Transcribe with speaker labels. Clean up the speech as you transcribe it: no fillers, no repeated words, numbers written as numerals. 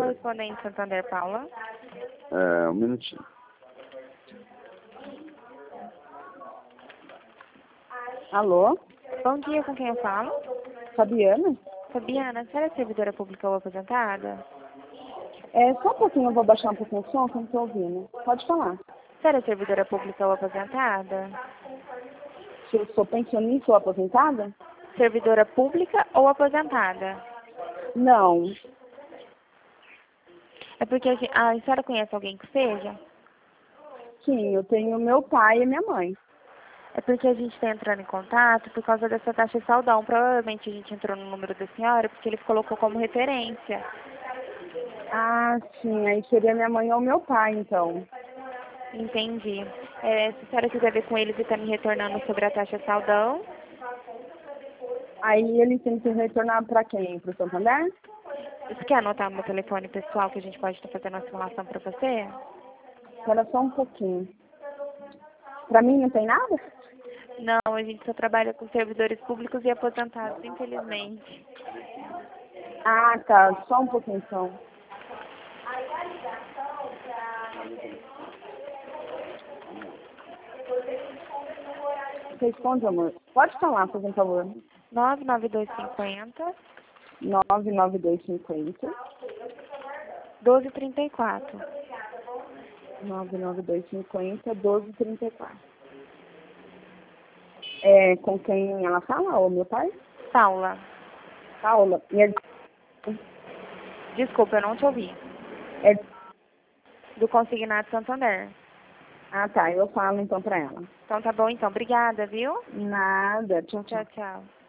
Speaker 1: Correspondente Santander, Paula.
Speaker 2: Um minutinho.
Speaker 3: Alô?
Speaker 1: Bom dia, com quem eu falo?
Speaker 3: Fabiana?
Speaker 1: Fabiana, a senhora é servidora pública ou aposentada?
Speaker 3: Só um pouquinho, eu vou baixar um pouquinho o som, que eu não estou ouvindo. Pode falar.
Speaker 1: A senhora é servidora pública ou aposentada?
Speaker 3: Se eu sou pensionista ou aposentada?
Speaker 1: Servidora pública ou aposentada?
Speaker 3: Não.
Speaker 1: É porque a senhora conhece alguém que seja?
Speaker 3: Sim, eu tenho meu pai e minha mãe.
Speaker 1: É porque a gente está entrando em contato por causa dessa taxa de saldão. Provavelmente a gente entrou no número da senhora porque ele colocou como referência.
Speaker 3: Ah, sim, aí seria minha mãe ou meu pai, então.
Speaker 1: Entendi. Se a senhora quiser ver com eles e está me retornando sobre a taxa de saldão,
Speaker 3: Aí ele tem que retornar para quem? Para o Santander?
Speaker 1: você quer anotar meu telefone pessoal que a gente pode estar fazendo uma simulação para você?
Speaker 3: Espera só um pouquinho. Para mim não tem nada?
Speaker 1: Não, a gente só trabalha com servidores públicos e aposentados, infelizmente.
Speaker 3: Ah, tá. Só um pouquinho, então. Responde, amor. Pode falar, por favor.
Speaker 1: 99250
Speaker 3: 99250
Speaker 1: 1234.
Speaker 3: 99250 1234. Com quem ela fala? Ou meu pai?
Speaker 1: Paula,
Speaker 3: Paula.
Speaker 1: desculpa, eu não te ouvi.
Speaker 3: É,
Speaker 1: Do Consignado Santander.
Speaker 3: ah, tá. Eu falo então pra ela.
Speaker 1: Então tá bom, então. Obrigada, viu?
Speaker 3: Nada. Tchau, tchau.
Speaker 1: Tchau, tchau.